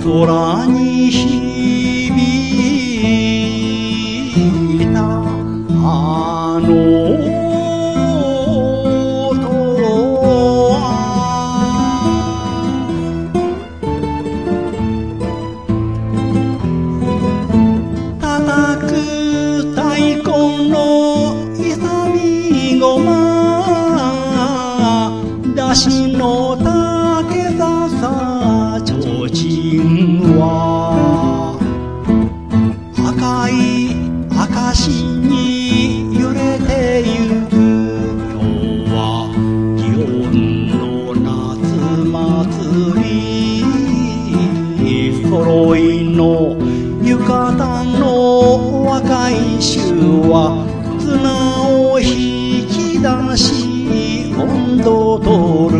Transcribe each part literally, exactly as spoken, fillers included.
空に響いたあの音は叩く太鼓の勇みごま出しの竹笹提灯は赤い証に揺れてゆく今日は祇園の夏祭り揃いの浴衣の若い衆は綱を引き出し音頭取る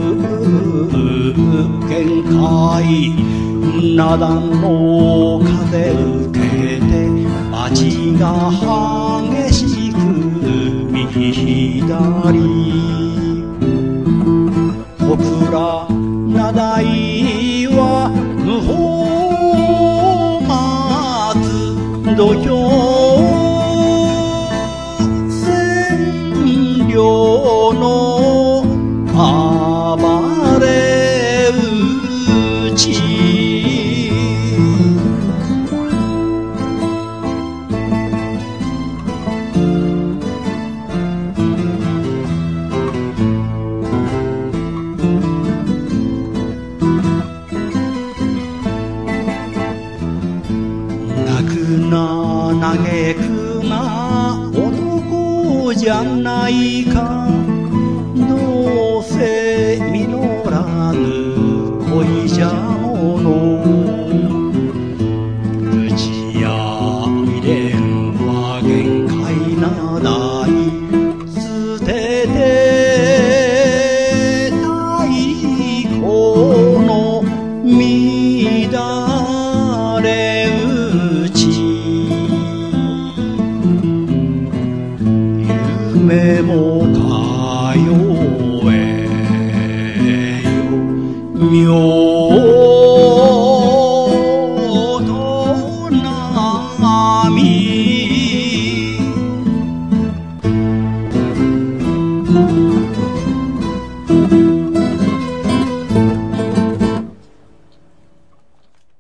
限界灘の風受けて街が激しく右左小倉名代は無法松土俵千両の暴れ打ち泣くな嘆くな男じゃないかどうせ実らぬ恋じゃもの